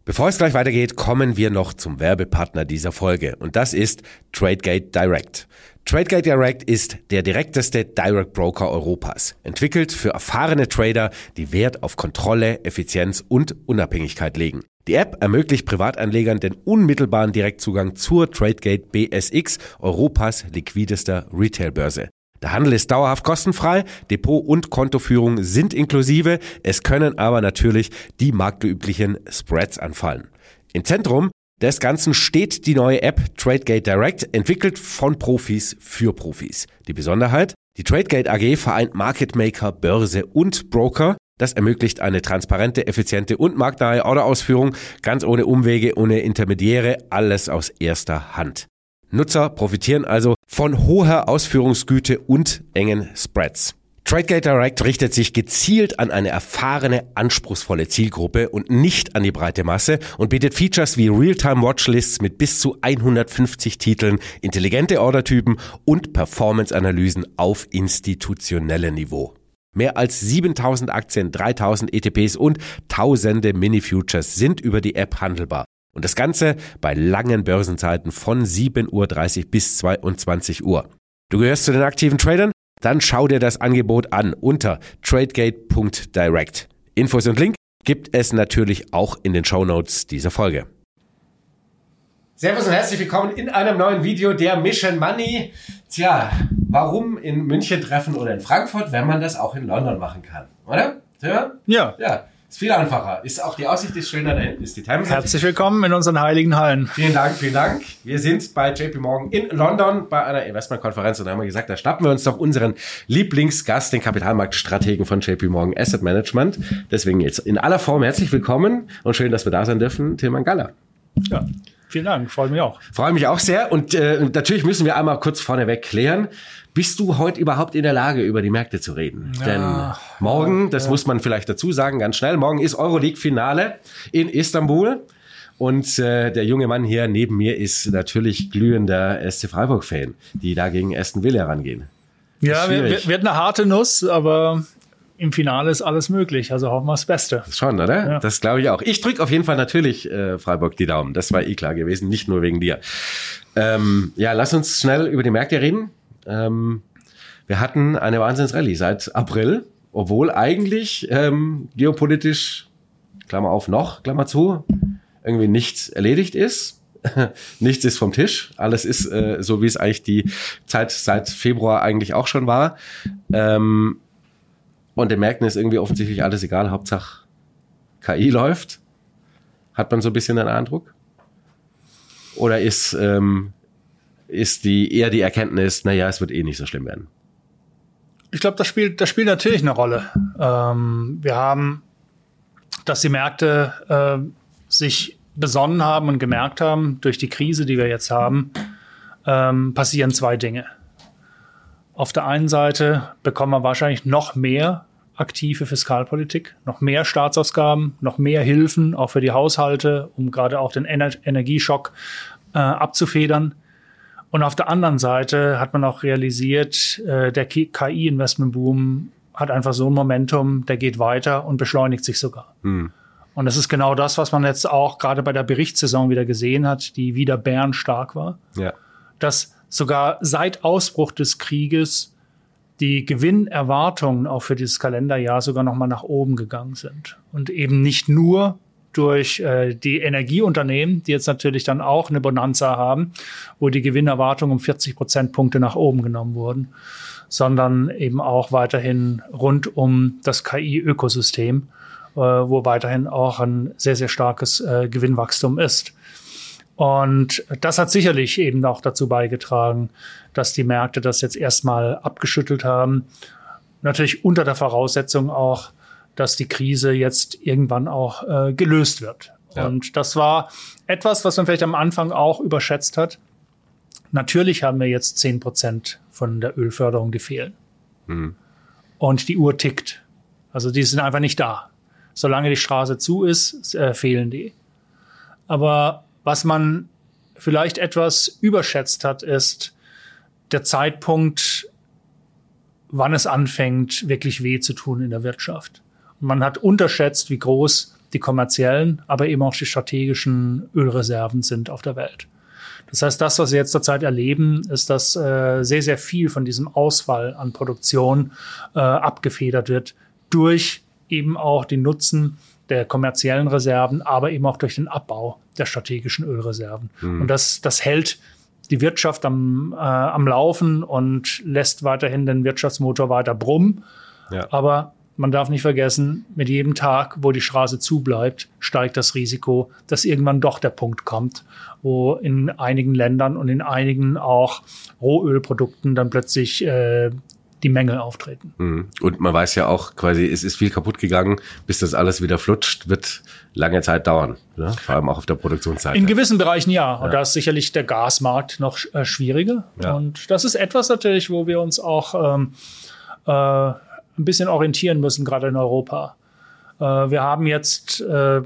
Bevor es gleich weitergeht, kommen wir noch zum Werbepartner dieser Folge und das ist Tradegate Direct. Tradegate Direct ist der direkteste Direct Broker Europas, entwickelt für erfahrene Trader, die Wert auf Kontrolle, Effizienz und Unabhängigkeit legen. Die App ermöglicht Privatanlegern den unmittelbaren Direktzugang zur Tradegate BSX, Europas liquidester Retailbörse. Der Handel ist dauerhaft kostenfrei, Depot- und Kontoführung sind inklusive, es können aber natürlich die marktüblichen Spreads anfallen. Im Zentrum des Ganzen steht die neue App Tradegate Direct, entwickelt von Profis für Profis. Die Besonderheit: Die Tradegate AG vereint Market Maker, Börse und Broker. Das ermöglicht eine transparente, effiziente und marktnahe Orderausführung, ganz ohne Umwege, ohne Intermediäre, alles aus erster Hand. Nutzer profitieren also von hoher Ausführungsgüte und engen Spreads. Tradegate Direct richtet sich gezielt an eine erfahrene, anspruchsvolle Zielgruppe und nicht an die breite Masse und bietet Features wie Realtime-Watchlists mit bis zu 150 Titeln, intelligente Ordertypen und Performance-Analysen auf institutionellem Niveau. Mehr als 7000 Aktien, 3000 ETPs und tausende Mini-Futures sind über die App handelbar. Und das Ganze bei langen Börsenzeiten von 7:30 Uhr bis 22 Uhr. Du gehörst zu den aktiven Tradern? Dann schau dir das Angebot an unter tradegate.direct. Infos und Link gibt es natürlich auch in den Shownotes dieser Folge. Servus und herzlich willkommen in einem neuen Video der Mission Money. Tja, warum in München treffen oder in Frankfurt, wenn man das auch in London machen kann, oder? Ja. Ist viel einfacher. Ist auch die Aussicht ist schöner, da hinten ist die Themse. Herzlich willkommen in unseren heiligen Hallen. Vielen Dank. Wir sind bei JP Morgan in London bei einer Investmentkonferenz und da haben wir gesagt, da schnappen wir uns doch unseren Lieblingsgast, den Kapitalmarktstrategen von JP Morgan Asset Management. Deswegen jetzt in aller Form herzlich willkommen und schön, dass wir da sein dürfen, Tilman Galler. Ja, vielen Dank, freue mich auch. Freue mich auch sehr und natürlich müssen wir einmal kurz vorneweg klären, bist du heute überhaupt in der Lage, über die Märkte zu reden? Ja, denn morgen, das muss man vielleicht dazu sagen, ganz schnell, morgen ist Euroleague-Finale in Istanbul. Und der junge Mann hier neben mir ist natürlich glühender SC Freiburg-Fan, die da gegen Aston Villa rangehen. Ja, wird eine harte Nuss, aber im Finale ist alles möglich. Also hoffen wir das Beste. Schon, oder? Ja. Das glaube ich auch. Ich drücke auf jeden Fall natürlich Freiburg die Daumen. Das war klar gewesen, nicht nur wegen dir. Lass uns schnell über die Märkte reden. Wir hatten eine Wahnsinnsrallye seit April, obwohl eigentlich geopolitisch, Klammer auf noch, Klammer zu, irgendwie nichts erledigt ist. Nichts ist vom Tisch. Alles ist so, wie es eigentlich die Zeit seit Februar eigentlich auch schon war. Und den Märkten ist irgendwie offensichtlich alles egal. Hauptsache KI läuft. Hat man so ein bisschen den Eindruck? Oder ist eher die Erkenntnis, es wird nicht so schlimm werden? Ich glaube, das spielt natürlich eine Rolle. Wir haben, dass die Märkte sich besonnen haben und gemerkt haben, durch die Krise, die wir jetzt haben, passieren zwei Dinge. Auf der einen Seite bekommen wir wahrscheinlich noch mehr aktive Fiskalpolitik, noch mehr Staatsausgaben, noch mehr Hilfen, auch für die Haushalte, um gerade auch den Energieschock abzufedern. Und auf der anderen Seite hat man auch realisiert, der KI-Investmentboom hat einfach so ein Momentum, der geht weiter und beschleunigt sich sogar. Und das ist genau das, was man jetzt auch gerade bei der Berichtssaison wieder gesehen hat, die wieder bärenstark war. Ja. Dass sogar seit Ausbruch des Krieges die Gewinnerwartungen auch für dieses Kalenderjahr sogar noch mal nach oben gegangen sind. Und eben nicht nur durch die Energieunternehmen, die jetzt natürlich dann auch eine Bonanza haben, wo die Gewinnerwartungen um 40 Prozentpunkte nach oben genommen wurden, sondern eben auch weiterhin rund um das KI-Ökosystem, wo weiterhin auch ein sehr, sehr starkes Gewinnwachstum ist. Und das hat sicherlich eben auch dazu beigetragen, dass die Märkte das jetzt erstmal abgeschüttelt haben. Natürlich unter der Voraussetzung auch, dass die Krise jetzt irgendwann auch gelöst wird. Ja. Und das war etwas, was man vielleicht am Anfang auch überschätzt hat. Natürlich haben wir jetzt 10% von der Ölförderung, die fehlen. Und die Uhr tickt. Also die sind einfach nicht da. Solange die Straße zu ist, fehlen die. Aber was man vielleicht etwas überschätzt hat, ist der Zeitpunkt, wann es anfängt, wirklich weh zu tun in der Wirtschaft. Und man hat unterschätzt, wie groß die kommerziellen, aber eben auch die strategischen Ölreserven sind auf der Welt. Das heißt, das, was wir jetzt zurzeit erleben, ist, dass sehr, sehr viel von diesem Ausfall an Produktion abgefedert wird durch eben auch den Nutzen der kommerziellen Reserven, aber eben auch durch den Abbau der strategischen Ölreserven. Und das hält die Wirtschaft am Laufen und lässt weiterhin den Wirtschaftsmotor weiter brummen. Ja. Aber man darf nicht vergessen, mit jedem Tag, wo die Straße zubleibt, steigt das Risiko, dass irgendwann doch der Punkt kommt, wo in einigen Ländern und in einigen auch Rohölprodukten dann plötzlich die Mängel auftreten. Und man weiß ja auch quasi, es ist viel kaputt gegangen, bis das alles wieder flutscht, wird lange Zeit dauern, ne? Vor allem auch auf der Produktionsseite. In gewissen Bereichen ja. Und da ist sicherlich der Gasmarkt noch schwieriger. Ja. Und das ist etwas natürlich, wo wir uns auch ein bisschen orientieren müssen, gerade in Europa. Wir haben jetzt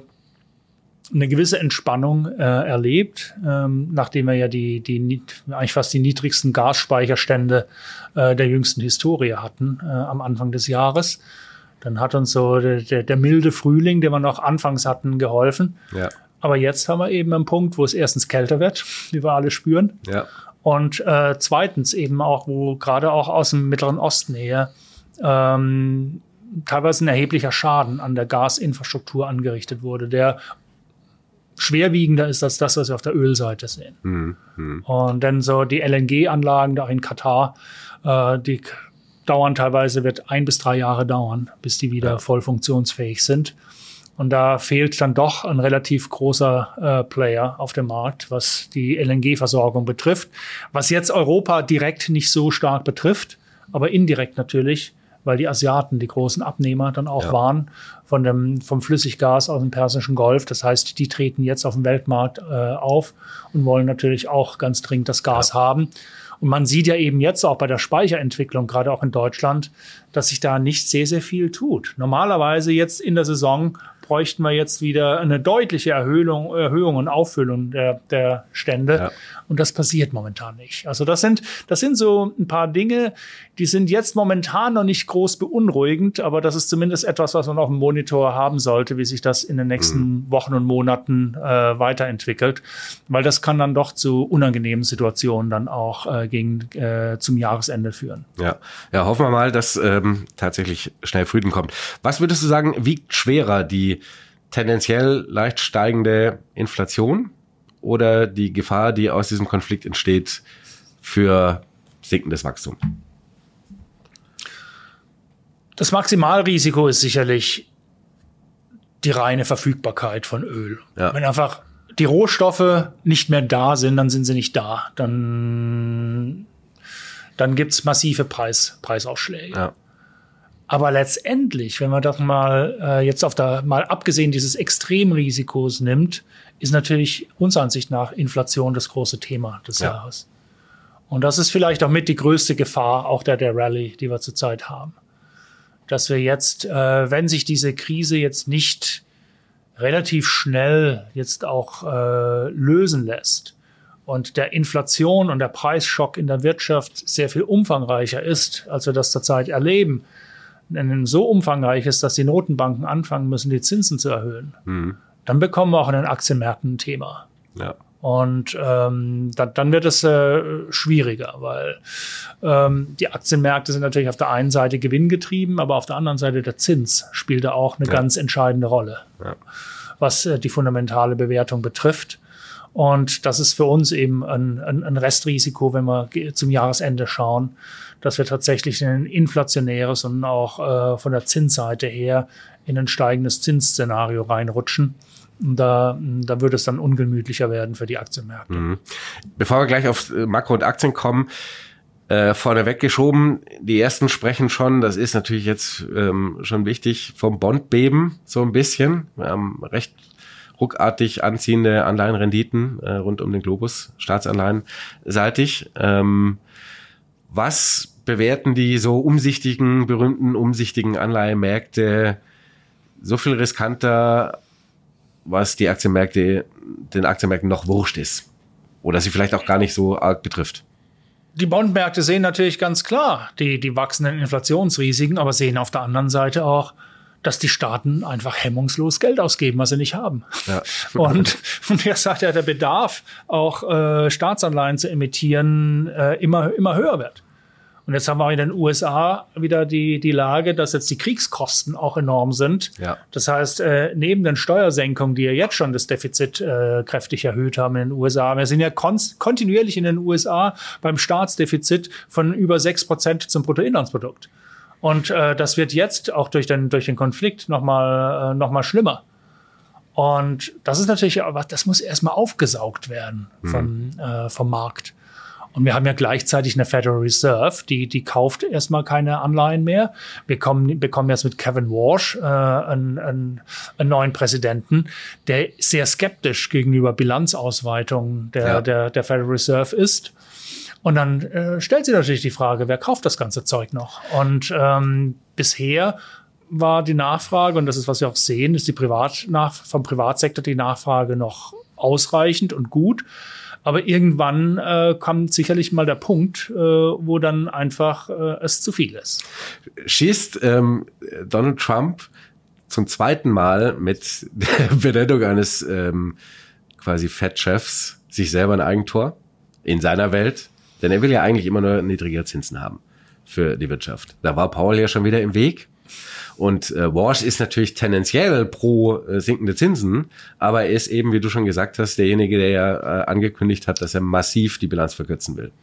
eine gewisse Entspannung erlebt, nachdem wir ja eigentlich fast die niedrigsten Gasspeicherstände der jüngsten Historie hatten am Anfang des Jahres. Dann hat uns so der milde Frühling, den wir noch anfangs hatten, geholfen. Ja. Aber jetzt haben wir eben einen Punkt, wo es erstens kälter wird, wie wir alle spüren. Ja. Und zweitens eben auch, wo gerade auch aus dem Mittleren Osten her teilweise ein erheblicher Schaden an der Gasinfrastruktur angerichtet wurde, der schwerwiegender ist als das, was wir auf der Ölseite sehen. Und dann so die LNG-Anlagen da in Katar, die dauern teilweise, wird 1 bis 3 Jahre dauern, bis die wieder voll funktionsfähig sind. Und da fehlt dann doch ein relativ großer Player auf dem Markt, was die LNG-Versorgung betrifft. Was jetzt Europa direkt nicht so stark betrifft, aber indirekt natürlich, weil die Asiaten die großen Abnehmer dann auch waren vom Flüssiggas aus dem Persischen Golf. Das heißt, die treten jetzt auf dem Weltmarkt auf und wollen natürlich auch ganz dringend das Gas haben. Und man sieht ja eben jetzt auch bei der Speicherentwicklung, gerade auch in Deutschland, dass sich da nicht sehr, sehr viel tut. Normalerweise jetzt in der Saison bräuchten wir jetzt wieder eine deutliche Erhöhung und Auffüllung der Stände. Ja. Und das passiert momentan nicht. Also das sind so ein paar Dinge, die sind jetzt momentan noch nicht groß beunruhigend, aber das ist zumindest etwas, was man auf dem Monitor haben sollte, wie sich das in den nächsten Wochen und Monaten weiterentwickelt. Weil das kann dann doch zu unangenehmen Situationen dann auch zum Jahresende führen. Ja, hoffen wir mal, dass tatsächlich schnell Frieden kommt. Was würdest du sagen, wiegt schwerer, die tendenziell leicht steigende Inflation oder die Gefahr, die aus diesem Konflikt entsteht, für sinkendes Wachstum? Das Maximalrisiko ist sicherlich die reine Verfügbarkeit von Öl. Ja. Wenn einfach die Rohstoffe nicht mehr da sind, dann sind sie nicht da. Dann gibt's massive Preisausschläge. Ja. Aber letztendlich, wenn man das mal jetzt mal abgesehen dieses Extremrisikos nimmt, ist natürlich unserer Ansicht nach Inflation das große Thema des Jahres. Und das ist vielleicht auch mit die größte Gefahr auch der Rallye, die wir zurzeit haben. Dass wir jetzt, wenn sich diese Krise jetzt nicht relativ schnell jetzt auch lösen lässt und der Inflation und der Preisschock in der Wirtschaft sehr viel umfangreicher ist, als wir das zurzeit erleben, so umfangreich ist, dass die Notenbanken anfangen müssen, die Zinsen zu erhöhen, dann bekommen wir auch in den Aktienmärkten ein Thema. Ja. Und dann wird es schwieriger, weil die Aktienmärkte sind natürlich auf der einen Seite gewinngetrieben, aber auf der anderen Seite der Zins spielt da auch eine ganz entscheidende Rolle, was die fundamentale Bewertung betrifft. Und das ist für uns eben ein Restrisiko, wenn wir zum Jahresende schauen, dass wir tatsächlich in ein inflationäres und auch von der Zinsseite her in ein steigendes Zinsszenario reinrutschen. Und da würde es dann ungemütlicher werden für die Aktienmärkte. Bevor wir gleich auf Makro und Aktien kommen, vorneweg geschoben, die ersten sprechen schon, das ist natürlich jetzt schon wichtig, vom Bondbeben so ein bisschen. Wir haben recht ruckartig anziehende Anleihenrenditen rund um den Globus, Staatsanleihen seitig. Was bewerten die so berühmten umsichtigen Anleihenmärkte so viel riskanter, was den Aktienmärkten noch wurscht ist oder sie vielleicht auch gar nicht so arg betrifft? Die Bondmärkte sehen natürlich ganz klar die wachsenden Inflationsrisiken, aber sehen auf der anderen Seite auch, dass die Staaten einfach hemmungslos Geld ausgeben, was sie nicht haben. Ja. Und er sagt ja, der Bedarf, auch Staatsanleihen zu emittieren, immer höher wird. Und jetzt haben wir in den USA wieder die Lage, dass jetzt die Kriegskosten auch enorm sind. Ja. Das heißt, neben den Steuersenkungen, die ja jetzt schon das Defizit kräftig erhöht haben in den USA, wir sind ja kontinuierlich in den USA beim Staatsdefizit von über 6% zum Bruttoinlandsprodukt. Und das wird jetzt auch durch den Konflikt noch mal schlimmer. Und das ist natürlich, das muss erstmal aufgesaugt werden vom Markt. Und wir haben ja gleichzeitig eine Federal Reserve, die kauft erstmal keine Anleihen mehr. Wir bekommen jetzt mit Kevin Warsh einen neuen Präsidenten, der sehr skeptisch gegenüber Bilanzausweitung der Federal Reserve ist. Und dann stellt sich natürlich die Frage, wer kauft das ganze Zeug noch? Und bisher war die Nachfrage, und das ist, was wir auch sehen, ist vom Privatsektor die Nachfrage noch ausreichend und gut. Aber irgendwann kommt sicherlich mal der Punkt, wo dann einfach es zu viel ist. Schießt Donald Trump zum zweiten Mal mit der Benennung eines quasi Fed-Chefs sich selber ein Eigentor in seiner Welt? Denn er will ja eigentlich immer nur niedrigere Zinsen haben für die Wirtschaft. Da war Powell ja schon wieder im Weg. Und Warsh ist natürlich tendenziell pro sinkende Zinsen, aber er ist eben, wie du schon gesagt hast, derjenige, der ja angekündigt hat, dass er massiv die Bilanz verkürzen will.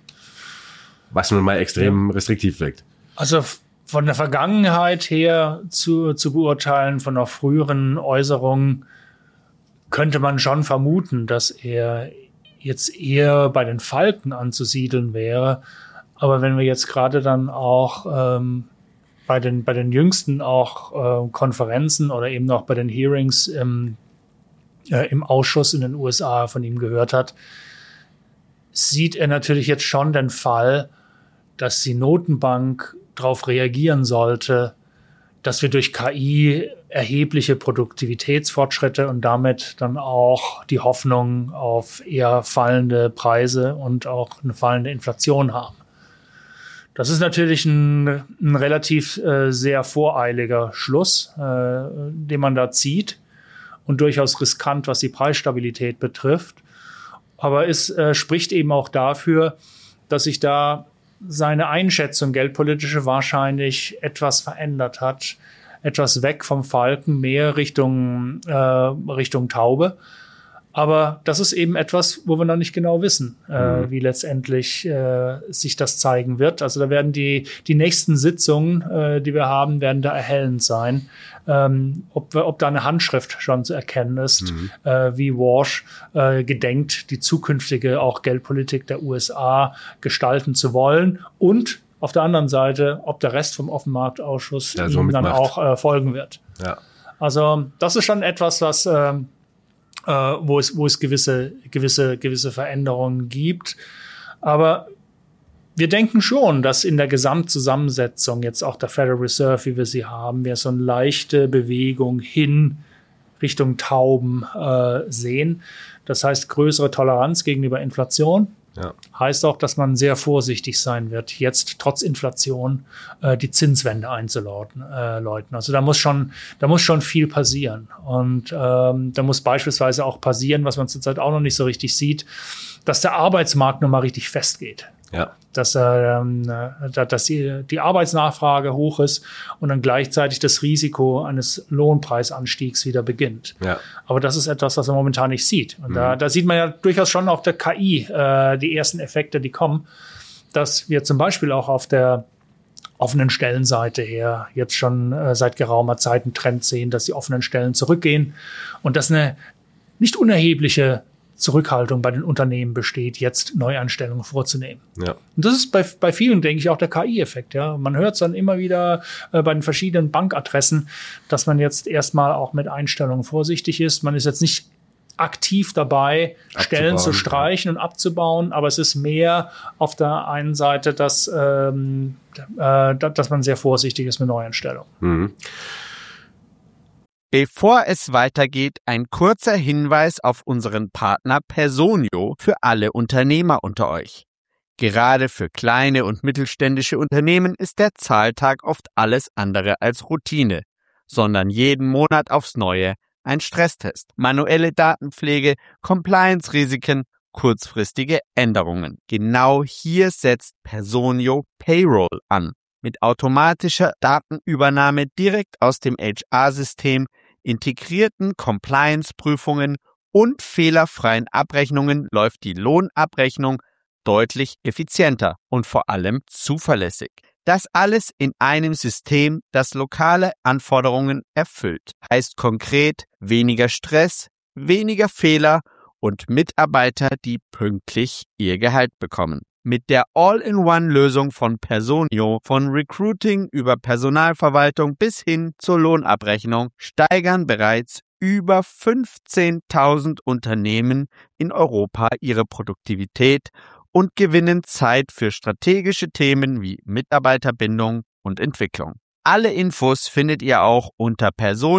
Was nun mal extrem restriktiv wirkt. Also von der Vergangenheit her zu beurteilen, von noch früheren Äußerungen, könnte man schon vermuten, dass er jetzt eher bei den Falken anzusiedeln wäre. Aber wenn wir jetzt gerade dann auch bei den jüngsten auch Konferenzen oder eben auch bei den Hearings im Ausschuss in den USA von ihm gehört hat, sieht er natürlich jetzt schon den Fall, dass die Notenbank darauf reagieren sollte, dass wir durch KI erhebliche Produktivitätsfortschritte und damit dann auch die Hoffnung auf eher fallende Preise und auch eine fallende Inflation haben. Das ist natürlich ein relativ sehr voreiliger Schluss, den man da zieht und durchaus riskant, was die Preisstabilität betrifft. Aber es spricht eben auch dafür, dass sich da seine Einschätzung geldpolitische wahrscheinlich etwas verändert hat, etwas weg vom Falken, mehr Richtung Taube. Aber das ist eben etwas, wo wir noch nicht genau wissen, wie letztendlich sich das zeigen wird. Also da werden die nächsten Sitzungen, die wir haben, werden da erhellend sein. Ob da eine Handschrift schon zu erkennen ist, wie Warsh gedenkt, die zukünftige auch Geldpolitik der USA gestalten zu wollen. Und auf der anderen Seite, ob der Rest vom Offenmarktausschuss ihm dann auch folgen wird. Ja. Also das ist schon etwas, was wo es gewisse Veränderungen gibt. Aber wir denken schon, dass in der Gesamtzusammensetzung jetzt auch der Federal Reserve, wie wir sie haben, wir so eine leichte Bewegung hin Richtung Tauben sehen. Das heißt, größere Toleranz gegenüber Inflation. Ja. Heißt auch, dass man sehr vorsichtig sein wird, jetzt trotz Inflation die Zinswende einzuläuten. Also da muss schon viel passieren. Und da muss beispielsweise auch passieren, was man zurzeit auch noch nicht so richtig sieht, dass der Arbeitsmarkt nochmal richtig festgeht. Ja. Dass die Arbeitsnachfrage hoch ist und dann gleichzeitig das Risiko eines Lohnpreisanstiegs wieder beginnt. Ja. Aber das ist etwas, was man momentan nicht sieht. Und da sieht man ja durchaus schon auf der KI die ersten Effekte, die kommen, dass wir zum Beispiel auch auf der offenen Stellenseite her jetzt schon seit geraumer Zeit einen Trend sehen, dass die offenen Stellen zurückgehen und dass eine nicht unerhebliche Zurückhaltung bei den Unternehmen besteht, jetzt Neueinstellungen vorzunehmen. Ja. Und das ist bei vielen, denke ich, auch der KI-Effekt. Ja. Man hört es dann immer wieder bei den verschiedenen Bankadressen, dass man jetzt erstmal auch mit Einstellungen vorsichtig ist. Man ist jetzt nicht aktiv dabei, Stellen zu streichen und abzubauen, aber es ist mehr auf der einen Seite, dass man sehr vorsichtig ist mit Neueinstellungen. Mhm. Bevor es weitergeht, ein kurzer Hinweis auf unseren Partner Personio für alle Unternehmer unter euch. Gerade für kleine und mittelständische Unternehmen ist der Zahltag oft alles andere als Routine. sondern jeden Monat aufs Neue ein Stresstest, manuelle Datenpflege, Compliance-Risiken, kurzfristige Änderungen. Genau hier setzt Personio Payroll an. Mit automatischer Datenübernahme direkt aus dem HR-System, integrierten Compliance-Prüfungen und fehlerfreien Abrechnungen läuft die Lohnabrechnung deutlich effizienter und vor allem zuverlässig. Das alles in einem System, das lokale Anforderungen erfüllt. Heißt konkret weniger Stress, weniger Fehler und Mitarbeiter, die pünktlich ihr Gehalt bekommen. Mit der All-in-One-Lösung von Personio, von Recruiting über Personalverwaltung bis hin zur Lohnabrechnung, steigern bereits über 15.000 Unternehmen in Europa ihre Produktivität und gewinnen Zeit für strategische Themen wie Mitarbeiterbindung und Entwicklung. Alle Infos findet ihr auch unter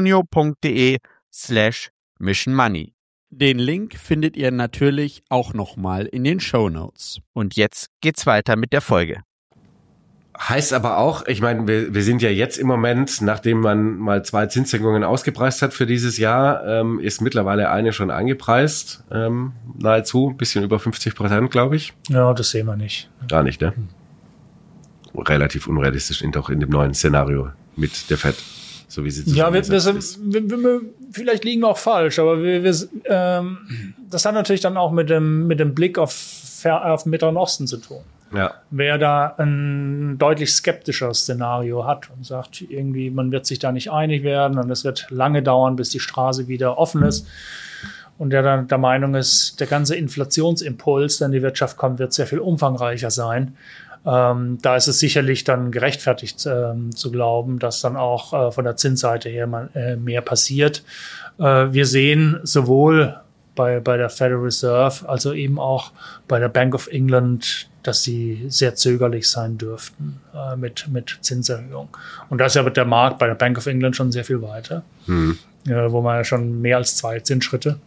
personio.de/missionmoney. Den Link findet ihr natürlich auch nochmal in den Shownotes. Und jetzt geht's weiter mit der Folge. Heißt aber auch, ich meine, wir sind ja jetzt im Moment, nachdem man mal 2 Zinssenkungen ausgepreist hat für dieses Jahr, ist mittlerweile eine schon angepreist, nahezu, ein bisschen über 50%, glaube ich. Ja, das sehen wir nicht. Gar nicht, ne? Relativ unrealistisch, auch in dem neuen Szenario mit der FED. So wie sie vielleicht liegen wir auch falsch, aber das hat natürlich dann auch mit dem Blick auf den Mittleren Osten zu tun. Ja. Wer da ein deutlich skeptischer Szenario hat und sagt, irgendwie, man wird sich da nicht einig werden und es wird lange dauern, bis die Straße wieder offen ist. Und der dann der Meinung ist, der ganze Inflationsimpuls, der in die Wirtschaft kommt, wird sehr viel umfangreicher sein. Da ist es sicherlich dann gerechtfertigt zu glauben, dass dann auch von der Zinsseite her mehr passiert. Wir sehen sowohl bei der Federal Reserve, also eben auch bei der Bank of England, dass sie sehr zögerlich sein dürften mit Zinserhöhung. Und da ist ja der Markt bei der Bank of England schon sehr viel weiter, wo man ja schon mehr als 2 Zinsschritte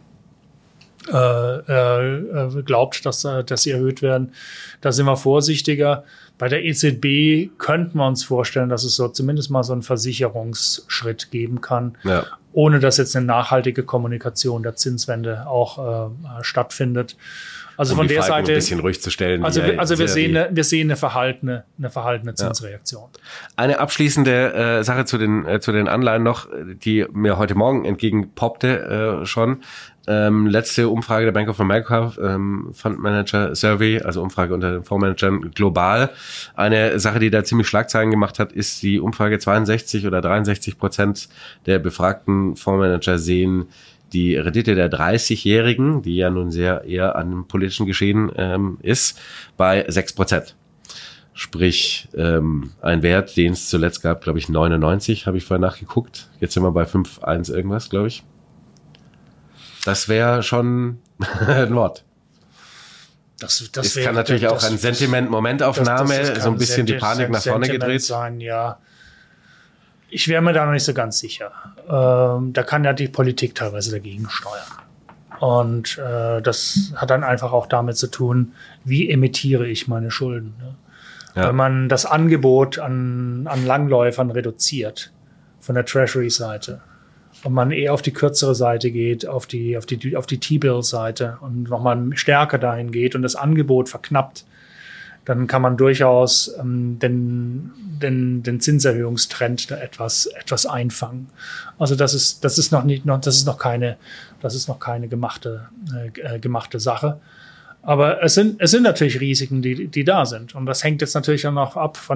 glaubt, dass sie erhöht werden. Da sind wir vorsichtiger. Bei der EZB könnten wir uns vorstellen, dass es so zumindest mal so einen Versicherungsschritt geben kann, ohne dass jetzt eine nachhaltige Kommunikation der Zinswende auch stattfindet. Also von der Seite ein bisschen ruhig zu stellen. Also wir sehen eine verhaltene Zinsreaktion. Eine abschließende Sache zu den Anleihen noch, die mir heute Morgen entgegenpoppte schon. Letzte Umfrage der Bank of America, Fund Manager Survey, also Umfrage unter den Fondsmanagern global. Eine Sache, die da ziemlich Schlagzeilen gemacht hat, ist die Umfrage. 62 oder 63% der befragten Fondsmanager sehen die Rendite der 30-Jährigen, die ja nun sehr eher an dem politischen Geschehen ist, bei 6%. Sprich, ein Wert, den es zuletzt gab, glaube ich 99, habe ich vorher nachgeguckt. Jetzt sind wir bei 5,1 irgendwas, glaube ich. Das wäre schon ein Wort. Das kann natürlich auch ein Sentiment, Momentaufnahme, so ein bisschen die Panik nach vorne gedreht sein, ja. Ich wäre mir da noch nicht so ganz sicher. Da kann ja die Politik teilweise dagegen steuern. Und das hat dann einfach auch damit zu tun, wie emittiere ich meine Schulden. Ne? Ja. Wenn man das Angebot an Langläufern reduziert von der Treasury-Seite und man eher auf die kürzere Seite geht, auf die T-Bill-Seite und nochmal stärker dahin geht und das Angebot verknappt, dann kann man durchaus den Zinserhöhungstrend da etwas einfangen. Also das ist noch keine gemachte Sache. Aber es sind natürlich Risiken, die da sind. Und das hängt jetzt natürlich dann auch ab von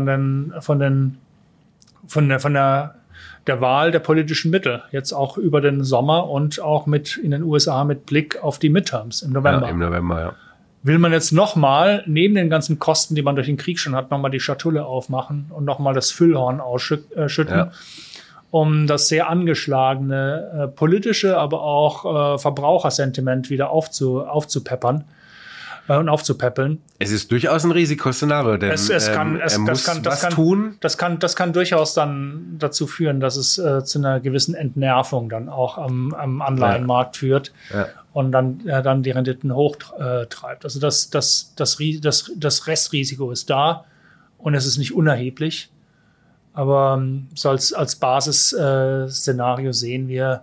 der Wahl der politischen Mittel. Jetzt auch über den Sommer und auch in den USA mit Blick auf die Midterms im November. Ja, im November, ja. Will man jetzt nochmal, neben den ganzen Kosten, die man durch den Krieg schon hat, nochmal die Schatulle aufmachen und nochmal das Füllhorn ausschütten, um das sehr angeschlagene politische, aber auch Verbrauchersentiment wieder aufzupeppern und aufzupäppeln. Es ist durchaus ein Risikoszenario, denn das kann durchaus dann dazu führen, dass es zu einer gewissen Entnervung dann auch am Anleihenmarkt führt. Ja. Und dann die Renditen hochtreibt. Also das Restrisiko ist da und es ist nicht unerheblich. Aber so als Basisszenario sehen wir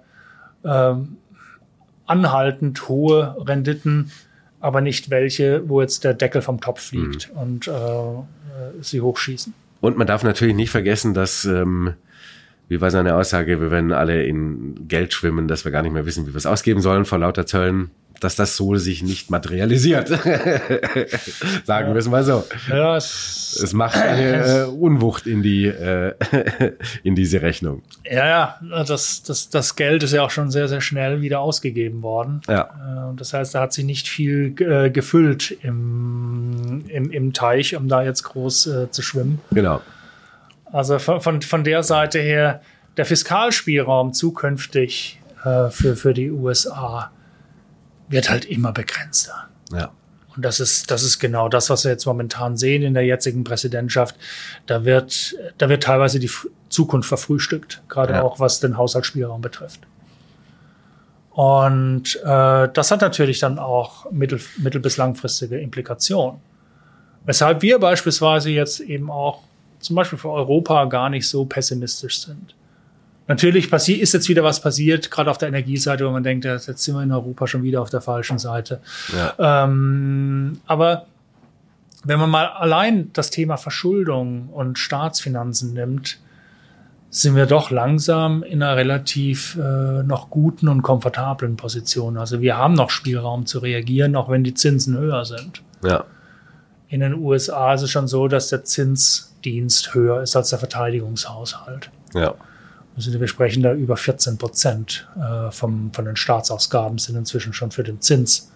anhaltend hohe Renditen, aber nicht welche, wo jetzt der Deckel vom Topf fliegt und sie hochschießen. Und man darf natürlich nicht vergessen, dass, wie war seine Aussage, wir werden alle in Geld schwimmen, dass wir gar nicht mehr wissen, wie wir es ausgeben sollen vor lauter Zöllen, dass das so sich nicht materialisiert. Sagen wir es mal so. Ja, es macht eine Unwucht in diese Rechnung. Ja, das Geld ist ja auch schon sehr, sehr schnell wieder ausgegeben worden. Ja. Das heißt, da hat sich nicht viel gefüllt im Teich, um da jetzt groß zu schwimmen. Genau. Also von der Seite her, der Fiskalspielraum zukünftig für die USA wird halt immer begrenzter. Ja. Und das ist genau das, was wir jetzt momentan sehen in der jetzigen Präsidentschaft. Da wird teilweise die Zukunft verfrühstückt, gerade auch was den Haushaltsspielraum betrifft. Und das hat natürlich dann auch mittel- bis langfristige Implikationen. Weshalb wir beispielsweise jetzt eben auch zum Beispiel für Europa gar nicht so pessimistisch sind. Natürlich ist jetzt wieder was passiert, gerade auf der Energieseite, wo man denkt, jetzt sind wir in Europa schon wieder auf der falschen Seite. Ja. Aber wenn man mal allein das Thema Verschuldung und Staatsfinanzen nimmt, sind wir doch langsam in einer relativ noch guten und komfortablen Position. Also wir haben noch Spielraum zu reagieren, auch wenn die Zinsen höher sind. Ja. In den USA ist es schon so, dass der Zinsdienst höher ist als der Verteidigungshaushalt. Ja. Also wir sprechen da über 14% von den Staatsausgaben sind inzwischen schon für den Zins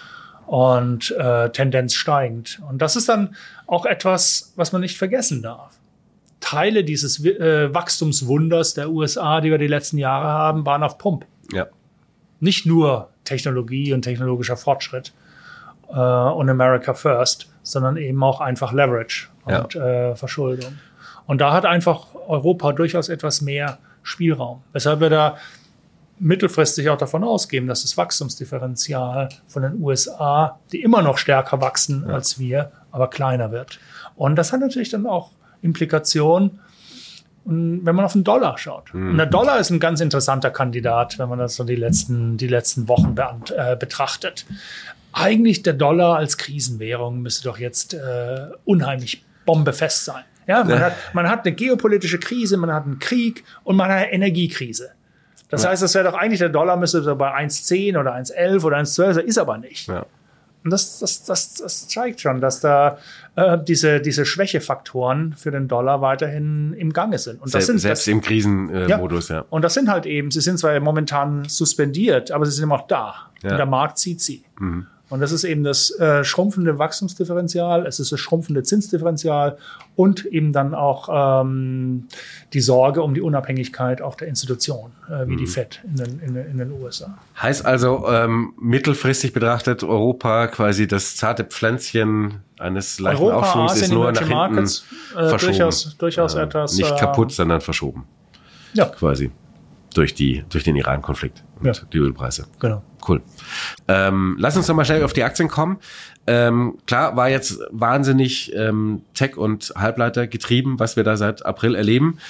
und Tendenz steigend. Und das ist dann auch etwas, was man nicht vergessen darf. Teile dieses Wachstumswunders der USA, die wir die letzten Jahre haben, waren auf Pump. Ja. Nicht nur Technologie und technologischer Fortschritt und America First, sondern eben auch einfach Leverage und Verschuldung. Und da hat einfach Europa durchaus etwas mehr Spielraum. Weshalb wir da mittelfristig auch davon ausgehen, dass das Wachstumsdifferenzial von den USA, die immer noch stärker wachsen als wir, aber kleiner wird. Und das hat natürlich dann auch Implikationen, wenn man auf den Dollar schaut. Und der Dollar ist ein ganz interessanter Kandidat, wenn man das so die letzten Wochen betrachtet. Eigentlich der Dollar als Krisenwährung müsste doch jetzt unheimlich bombefest sein. Ja, man hat eine geopolitische Krise, man hat einen Krieg und man hat eine Energiekrise. Das heißt, das wäre doch eigentlich, der Dollar müsste so bei 1,10 oder 1,11 oder 1,12 sein, ist aber nicht. Ja. Und das zeigt schon, dass da diese Schwächefaktoren für den Dollar weiterhin im Gange sind. Und selbst im Krisenmodus, ja. Und das sind halt eben, sie sind zwar momentan suspendiert, aber sie sind immer noch da. Ja. Und der Markt zieht sie. Mhm. Und das ist eben das schrumpfende Wachstumsdifferenzial, es ist das schrumpfende Zinsdifferenzial und eben dann auch die Sorge um die Unabhängigkeit auch der Institution, wie die FED in den USA. Heißt also, mittelfristig betrachtet, Europa quasi das zarte Pflänzchen eines leichten Aufschwungs ist nur nach hinten verschoben. Durchaus etwas. Nicht kaputt, sondern verschoben. Ja. Quasi. Durch den Iran-Konflikt und die Ölpreise. Genau. Cool. Lass uns noch mal schnell auf die Aktien kommen. Klar, war jetzt wahnsinnig Tech- und Halbleiter getrieben, was wir da seit April erleben.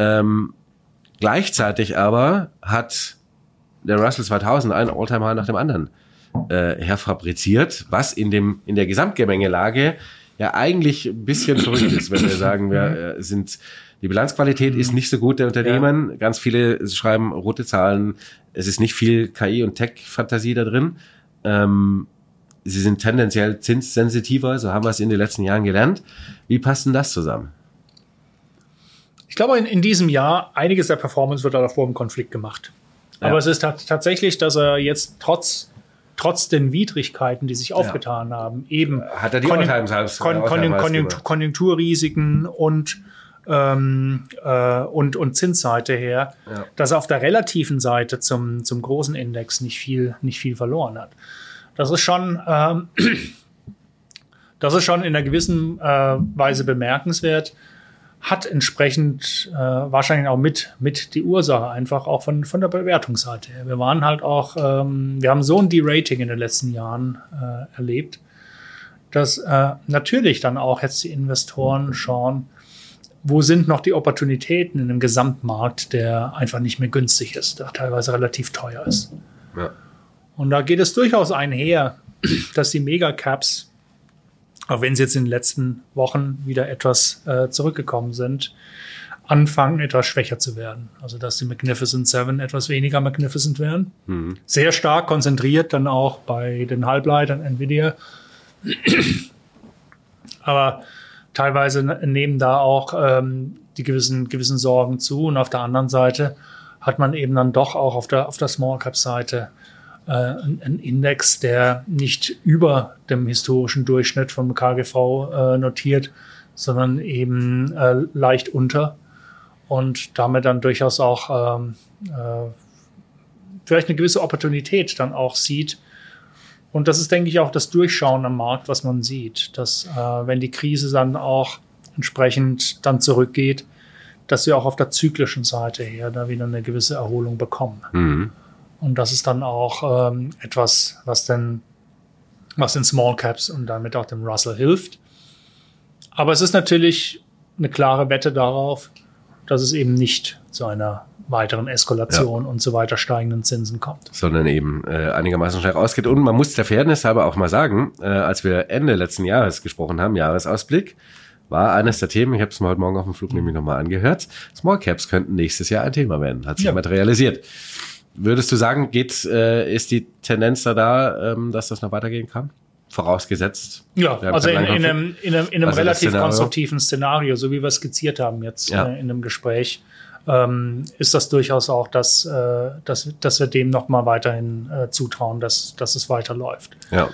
Gleichzeitig aber hat der Russell 2000 einen All-Time-High nach dem anderen herfabriziert, was in der Gesamtgemengelage ja eigentlich ein bisschen verrückt ist, wenn wir sagen, die Bilanzqualität ist nicht so gut der Unternehmen. Ja. Ganz viele schreiben rote Zahlen. Es ist nicht viel KI- und Tech-Fantasie da drin. Sie sind tendenziell zinssensitiver, so haben wir es in den letzten Jahren gelernt. Wie passt denn das zusammen? Ich glaube, in diesem Jahr, einiges der Performance wird davor im Konflikt gemacht. Ja. Aber es ist tatsächlich, dass er jetzt trotz den Widrigkeiten, die sich aufgetan haben, eben hat er die Konjunkturrisiken und Zinsseite her, dass er auf der relativen Seite zum großen Index nicht viel verloren hat. Das ist schon in einer gewissen Weise bemerkenswert, hat entsprechend wahrscheinlich auch mit die Ursache einfach auch von der Bewertungsseite her. Wir waren halt auch, wir haben so ein De-Rating in den letzten Jahren erlebt, dass natürlich dann auch jetzt die Investoren schauen, wo sind noch die Opportunitäten in einem Gesamtmarkt, der einfach nicht mehr günstig ist, der teilweise relativ teuer ist. Ja. Und da geht es durchaus einher, dass die Megacaps, auch wenn sie jetzt in den letzten Wochen wieder etwas zurückgekommen sind, anfangen, etwas schwächer zu werden. Also dass die Magnificent Seven etwas weniger magnificent werden. Mhm. Sehr stark konzentriert dann auch bei den Halbleitern Nvidia. Aber teilweise nehmen da auch die gewissen Sorgen zu. Und auf der anderen Seite hat man eben dann doch auch auf der Small Cap Seite einen Index, der nicht über dem historischen Durchschnitt vom KGV notiert, sondern eben leicht unter. Und damit dann durchaus auch vielleicht eine gewisse Opportunität dann auch sieht. Und das ist, denke ich, auch das Durchschauen am Markt, was man sieht, dass wenn die Krise dann auch entsprechend dann zurückgeht, dass wir auch auf der zyklischen Seite her da wieder eine gewisse Erholung bekommen. Mhm. Und das ist dann auch etwas, was den Small Caps und damit auch dem Russell hilft. Aber es ist natürlich eine klare Wette darauf, dass es eben nicht zu einer weiteren Eskalation und so weiter steigenden Zinsen kommt. Sondern eben einigermaßen schnell rausgeht. Und man muss der Fairness halber auch mal sagen, als wir Ende letzten Jahres gesprochen haben, Jahresausblick, war eines der Themen, ich habe es mir heute Morgen auf dem Flug nämlich nochmal angehört, Small Caps könnten nächstes Jahr ein Thema werden, hat sich materialisiert. Würdest du sagen, ist die Tendenz da, dass das noch weitergehen kann? Vorausgesetzt. Ja, also in einem relativ konstruktiven Szenario, so wie wir es skizziert haben jetzt in einem Gespräch, ist das durchaus auch, dass wir dem noch mal weiterhin zutrauen, dass es weiterläuft. Ja.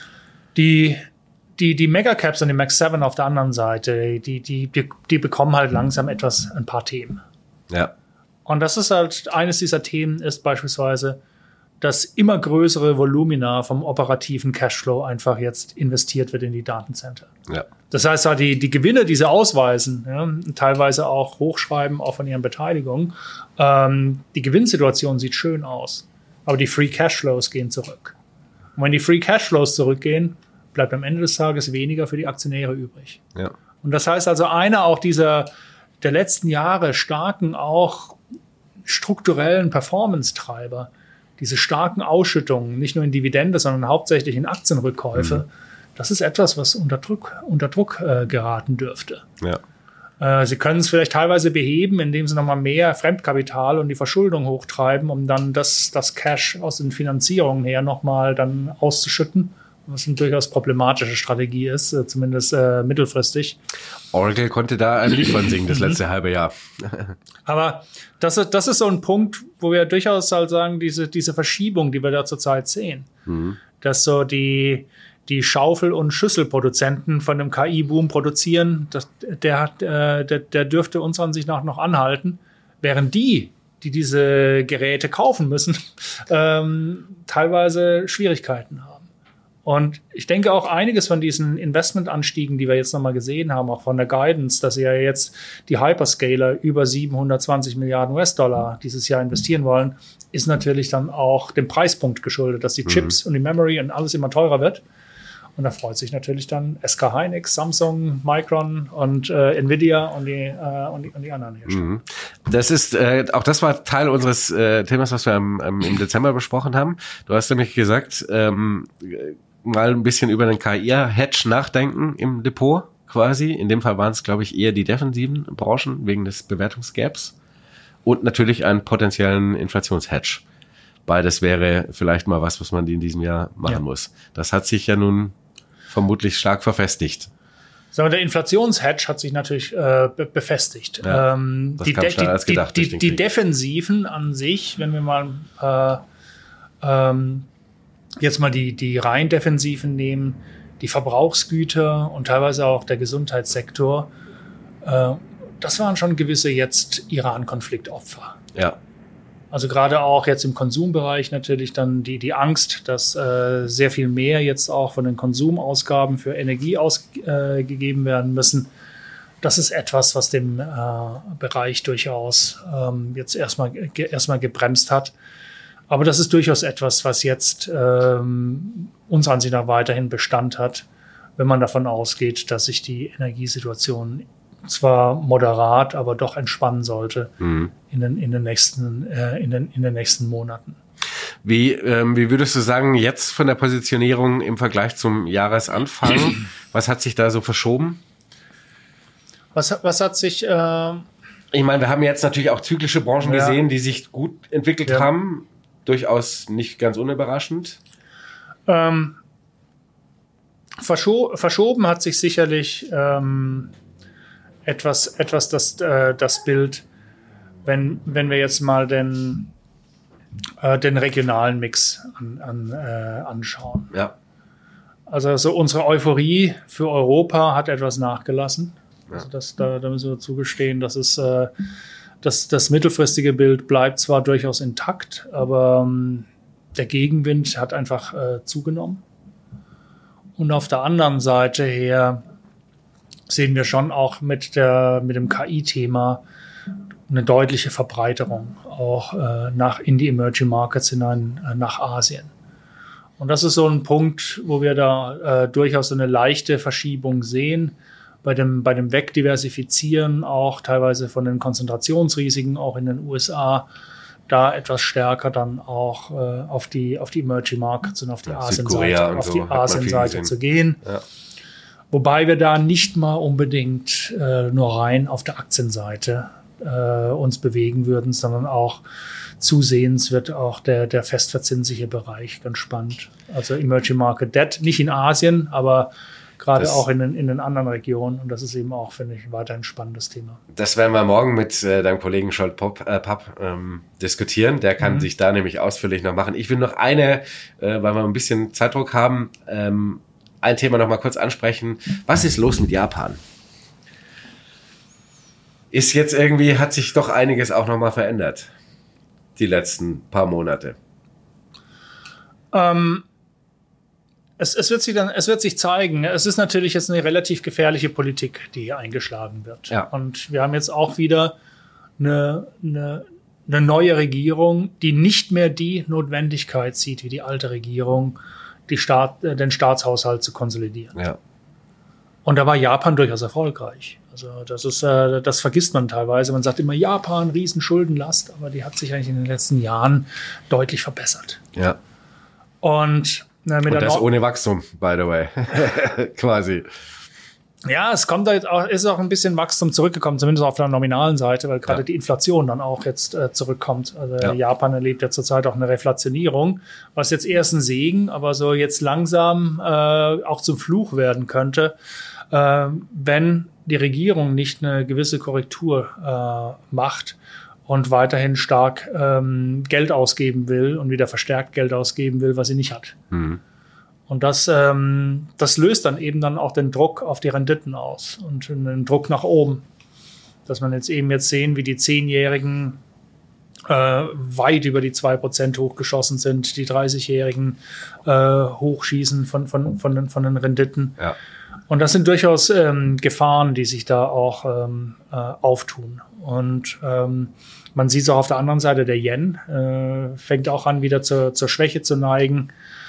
Die Megacaps und die Mag 7 auf der anderen Seite, die bekommen halt langsam ein paar Themen. Ja. Und das ist halt, eines dieser Themen ist beispielsweise, dass immer größere Volumina vom operativen Cashflow einfach jetzt investiert wird in die Datencenter. Ja. Das heißt, die Gewinne, die sie ausweisen, teilweise auch hochschreiben, auch von ihren Beteiligungen, die Gewinnsituation sieht schön aus, aber die Free Cashflows gehen zurück. Und wenn die Free Cashflows zurückgehen, bleibt am Ende des Tages weniger für die Aktionäre übrig. Ja. Und das heißt also, einer auch der letzten Jahre starken, auch strukturellen Performance-Treiber, diese starken Ausschüttungen, nicht nur in Dividende, sondern hauptsächlich in Aktienrückkäufe, das ist etwas, was unter Druck geraten dürfte. Ja. Sie können es vielleicht teilweise beheben, indem sie nochmal mehr Fremdkapital und die Verschuldung hochtreiben, um dann das Cash aus den Finanzierungen her nochmal dann auszuschütten, was eine durchaus problematische Strategie ist, zumindest mittelfristig. Oracle konnte da ein Lied von singen, das letzte halbe Jahr. Aber das ist so ein Punkt, wo wir durchaus halt sagen, diese Verschiebung, die wir da zurzeit sehen, dass so die Schaufel- und Schüsselproduzenten von dem KI-Boom produzieren, der dürfte unserer Ansicht nach noch anhalten, während die diese Geräte kaufen müssen, teilweise Schwierigkeiten haben. Und ich denke auch einiges von diesen Investmentanstiegen, die wir jetzt nochmal gesehen haben, auch von der Guidance, dass ja jetzt die Hyperscaler über 720 Milliarden US-Dollar dieses Jahr investieren wollen, ist natürlich dann auch dem Preispunkt geschuldet, dass die Chips und die Memory und alles immer teurer wird. Und da freut sich natürlich dann SK Hynix, Samsung, Micron und Nvidia und die anderen Hersteller. Das ist auch das war Teil unseres Themas, was wir im Dezember besprochen haben. Du hast nämlich gesagt, mal ein bisschen über den KI-Hedge nachdenken im Depot quasi. In dem Fall waren es, glaube ich, eher die defensiven Branchen wegen des Bewertungsgaps und natürlich einen potenziellen Inflationshedge. Beides wäre vielleicht mal was man in diesem Jahr machen muss. Das hat sich ja nun vermutlich stark verfestigt. So, der Inflationshedge hat sich natürlich befestigt. Ja, das kam schneller als gedacht. Die Defensiven an sich, wenn wir mal jetzt mal die rein Defensiven nehmen, die Verbrauchsgüter und teilweise auch der Gesundheitssektor, das waren schon gewisse jetzt Iran-Konfliktopfer. Ja. Also gerade auch jetzt im Konsumbereich natürlich dann die Angst, dass sehr viel mehr jetzt auch von den Konsumausgaben für Energie ausgegeben werden müssen. Das ist etwas, was dem Bereich durchaus jetzt erstmal gebremst hat. Aber das ist durchaus etwas, was jetzt unserer Ansicht nach weiterhin Bestand hat, wenn man davon ausgeht, dass sich die Energiesituation zwar moderat, aber doch entspannen sollte in den nächsten Monaten. Wie würdest du sagen, jetzt von der Positionierung im Vergleich zum Jahresanfang, was hat sich da so verschoben? Was hat sich... ich meine, wir haben jetzt natürlich auch zyklische Branchen gesehen, die sich gut entwickelt haben. Durchaus nicht ganz unüberraschend. Verschoben hat sich sicherlich etwas das Bild, wenn wir jetzt mal den regionalen Mix anschauen. Ja. Also so unsere Euphorie für Europa hat etwas nachgelassen. Ja. Also da müssen wir zugestehen, dass das mittelfristige Bild bleibt zwar durchaus intakt, aber der Gegenwind hat einfach zugenommen. Und auf der anderen Seite her sehen wir schon auch mit dem KI-Thema eine deutliche Verbreiterung auch in die Emerging Markets hinein, nach Asien. Und das ist so ein Punkt, wo wir da durchaus eine leichte Verschiebung sehen. Bei dem Wegdiversifizieren auch teilweise von den Konzentrationsrisiken auch in den USA, da etwas stärker dann auch auf die Emerging Markets und auf die Asienseite zu gehen. Ja. Wobei wir da nicht mal unbedingt nur rein auf der Aktienseite uns bewegen würden, sondern auch zusehends wird auch der festverzinsliche Bereich ganz spannend. Also Emerging Market Debt, nicht in Asien, aber gerade auch in den anderen Regionen. Und das ist eben auch, finde ich, weiterhin ein spannendes Thema. Das werden wir morgen mit deinem Kollegen Scholt Papp diskutieren. Der kann sich da nämlich ausführlich noch machen. Ich will noch weil wir ein bisschen Zeitdruck haben, ein Thema noch mal kurz ansprechen. Was ist los mit Japan? Hat sich doch einiges auch noch mal verändert, die letzten paar Monate. Es wird sich zeigen. Es ist natürlich jetzt eine relativ gefährliche Politik, die hier eingeschlagen wird. Ja. Und wir haben jetzt auch wieder eine neue Regierung, die nicht mehr die Notwendigkeit sieht, wie die alte Regierung, den Staatshaushalt zu konsolidieren. Ja. Und da war Japan durchaus erfolgreich. Also das vergisst man teilweise. Man sagt immer, Japan, Riesenschuldenlast, aber die hat sich eigentlich in den letzten Jahren deutlich verbessert. Ja. Und das ohne Wachstum, by the way. Quasi. Ja, es ist auch ein bisschen Wachstum zurückgekommen, zumindest auf der nominalen Seite, weil gerade die Inflation dann auch jetzt zurückkommt. Also Japan erlebt ja zurzeit auch eine Reflationierung, was jetzt erst ein Segen, aber so jetzt langsam auch zum Fluch werden könnte, wenn die Regierung nicht eine gewisse Korrektur macht und weiterhin stark Geld ausgeben will und wieder verstärkt Geld ausgeben will, was sie nicht hat. Mhm. Und das löst dann eben dann auch den Druck auf die Renditen aus und den Druck nach oben. Dass man jetzt sehen, wie die 10-Jährigen weit über die 2% hochgeschossen sind, die 30-Jährigen hochschießen von den Renditen. Ja. Und das sind durchaus Gefahren, die sich da auch auftun. Und man sieht es auch auf der anderen Seite, der Yen fängt auch an, wieder zur Schwäche zu neigen.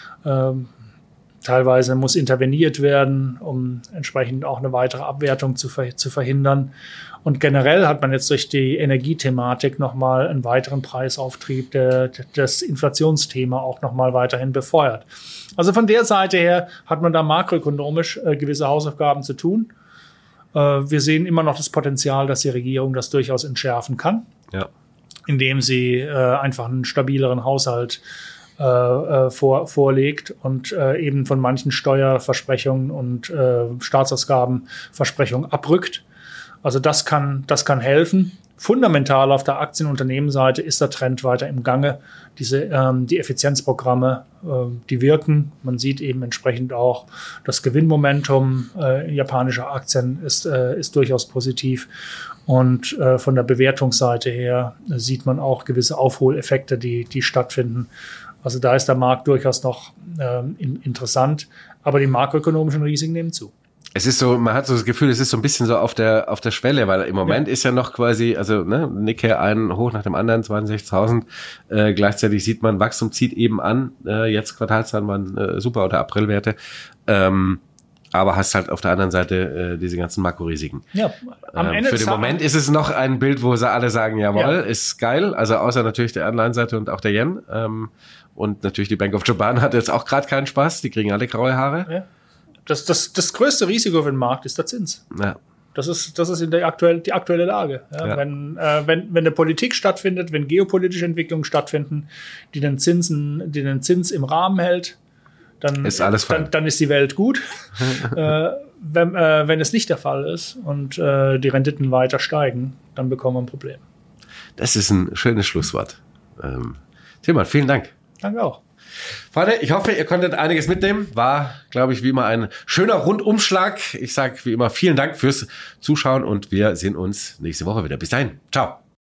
Teilweise muss interveniert werden, um entsprechend auch eine weitere Abwertung zu verhindern. Und generell hat man jetzt durch die Energiethematik nochmal einen weiteren Preisauftrieb, der das Inflationsthema auch nochmal weiterhin befeuert. Also von der Seite her hat man da makroökonomisch gewisse Hausaufgaben zu tun. Wir sehen immer noch das Potenzial, dass die Regierung das durchaus entschärfen kann, indem sie einfach einen stabileren Haushalt vorlegt und eben von manchen Steuerversprechungen und Staatsausgabenversprechungen abrückt. Also das kann helfen. Fundamental auf der Aktienunternehmenseite ist der Trend weiter im Gange. Die Effizienzprogramme, die wirken. Man sieht eben entsprechend auch, das Gewinnmomentum japanischer Aktien ist durchaus positiv. Und von der Bewertungsseite her sieht man auch gewisse Aufholeffekte, die stattfinden. Also da ist der Markt durchaus noch interessant, aber die makroökonomischen Risiken nehmen zu. Es ist so, man hat so das Gefühl, es ist so ein bisschen so auf der Schwelle, weil im Moment ist ja noch quasi, also Nikkei einen hoch nach dem anderen, 62.000. Gleichzeitig sieht man, Wachstum zieht eben an. Jetzt Quartalszahlen waren super oder Aprilwerte. aber hast halt auf der anderen Seite diese ganzen Makrorisiken. Ja, am Ende für den Moment ist es noch ein Bild, wo sie alle sagen, jawohl, ist geil. Also außer natürlich der Anleihenseite und auch der Yen. Und natürlich die Bank of Japan hat jetzt auch gerade keinen Spaß. Die kriegen alle graue Haare. Ja. Das größte Risiko für den Markt ist der Zins. Ja. Das ist die aktuelle Lage. Ja, ja. Wenn eine Politik stattfindet, wenn geopolitische Entwicklungen stattfinden, die den Zins im Rahmen hält, dann ist alles fein. Dann ist die Welt gut. Wenn es nicht der Fall ist und die Renditen weiter steigen, dann bekommen wir ein Problem. Das ist ein schönes Schlusswort. Tilman, vielen Dank. Danke auch. Freunde, ich hoffe, ihr konntet einiges mitnehmen. War, glaube ich, wie immer ein schöner Rundumschlag. Ich sage wie immer vielen Dank fürs Zuschauen und wir sehen uns nächste Woche wieder. Bis dahin. Ciao.